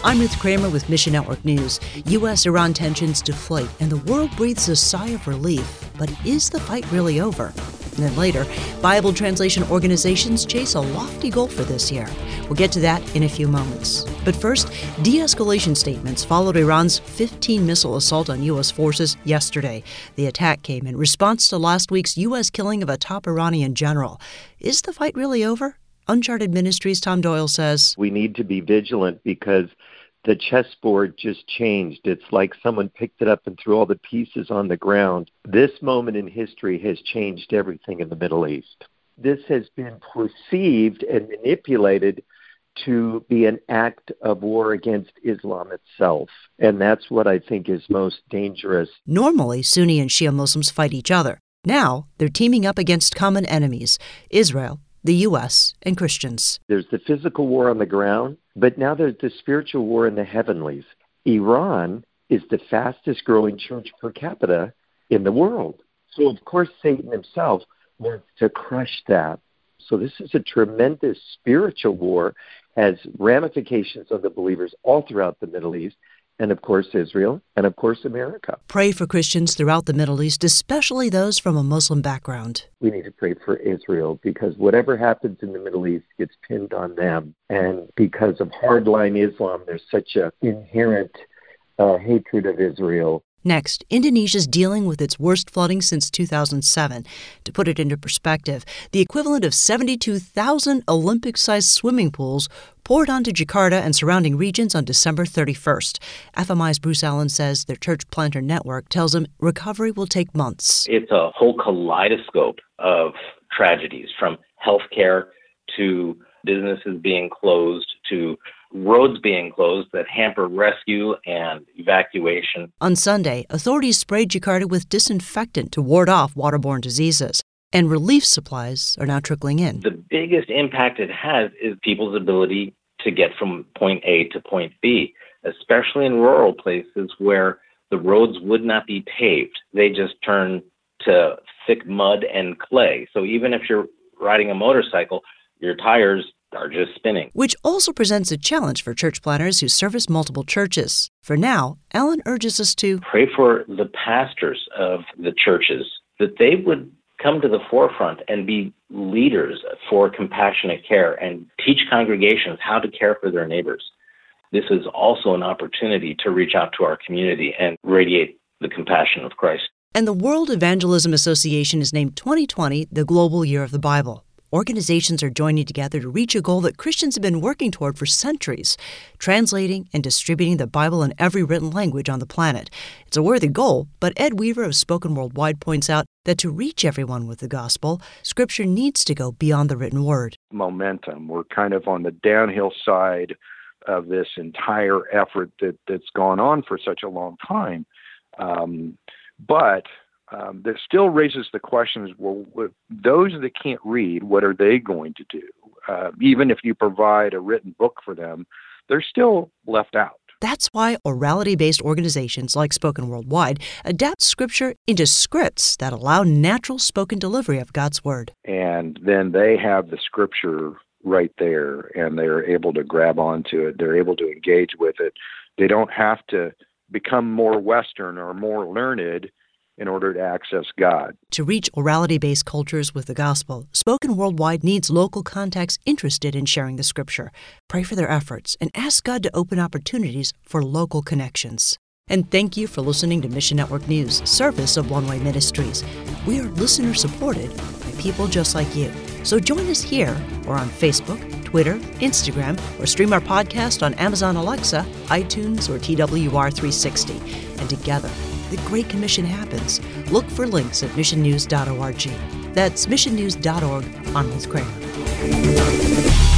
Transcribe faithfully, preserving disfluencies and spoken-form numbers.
I'm Ruth Kramer with Mission Network News. U S Iran tensions deflate and the world breathes a sigh of relief. But is the fight really over? And then later, Bible translation organizations chase a lofty goal for this year. We'll get to that in a few moments. But first, de-escalation statements followed Iran's fifteen missile assault on U S forces yesterday. The attack came in response to last week's U S killing of a top Iranian general. Is the fight really over? Uncharted Ministries' Tom Doyle says, we need to be vigilant because the chessboard just changed. It's like someone picked it up and threw all the pieces on the ground. This moment in history has changed everything in the Middle East. This has been perceived and manipulated to be an act of war against Islam itself. And that's what I think is most dangerous. Normally, Sunni and Shia Muslims fight each other. Now, they're teaming up against common enemies, Israel, the U S, and Christians. There's the physical war on the ground, but now there's the spiritual war in the heavenlies. Iran is the fastest growing church per capita in the world. So, of course, Satan himself wants to crush that. So this is a tremendous spiritual war, has ramifications on the believers all throughout the Middle East, and of course Israel, and of course America. Pray for Christians throughout the Middle East, especially those from a Muslim background. We need to pray for Israel because whatever happens in the Middle East gets pinned on them. And because of hardline Islam, there's such an inherent uh, hatred of Israel. Next, Indonesia's dealing with its worst flooding since two thousand seven. To put it into perspective, the equivalent of seventy-two thousand Olympic-sized swimming pools poured onto Jakarta and surrounding regions on December thirty-first. F M I's Bruce Allen says their church planter network tells him recovery will take months. It's a whole kaleidoscope of tragedies, from healthcare to businesses being closed to roads being closed that hamper rescue and evacuation. On Sunday, authorities sprayed Jakarta with disinfectant to ward off waterborne diseases, and relief supplies are now trickling in. The biggest impact it has is people's ability to get from point A to point B, especially in rural places where the roads would not be paved. They just turn to thick mud and clay. So even if you're riding a motorcycle, your tires are just spinning. Which also presents a challenge for church planners who service multiple churches. For now, Allen urges us to pray for the pastors of the churches, that they would come to the forefront and be leaders for compassionate care and teach congregations how to care for their neighbors. This is also an opportunity to reach out to our community and radiate the compassion of Christ. And the World Evangelism Association has named twenty twenty the Global Year of the Bible. Organizations are joining together to reach a goal that Christians have been working toward for centuries, translating and distributing the Bible in every written language on the planet. It's a worthy goal, but Ed Weaver of Spoken Worldwide points out that to reach everyone with the gospel, Scripture needs to go beyond the written word. Momentum. We're kind of on the downhill side of this entire effort that, that's gone on for such a long time. Um, but Um, that still raises the questions, well, with those that can't read, what are they going to do? Uh, even if you provide a written book for them, they're still left out. That's why orality-based organizations like Spoken Worldwide adapt Scripture into scripts that allow natural spoken delivery of God's Word. And then they have the Scripture right there, and they're able to grab onto it. They're able to engage with it. They don't have to become more Western or more learned in order to access God. To reach orality-based cultures with the gospel, Spoken Worldwide needs local contacts interested in sharing the Scripture. Pray for their efforts and ask God to open opportunities for local connections. And thank you for listening to Mission Network News, service of One Way Ministries. We are listener-supported by people just like you. So join us here or on Facebook, Twitter, Instagram, or stream our podcast on Amazon Alexa, iTunes, or T W R three sixty. And together, the Great Commission happens. Look for links at mission news dot org. That's mission news dot org. I'm Ruth Kramer.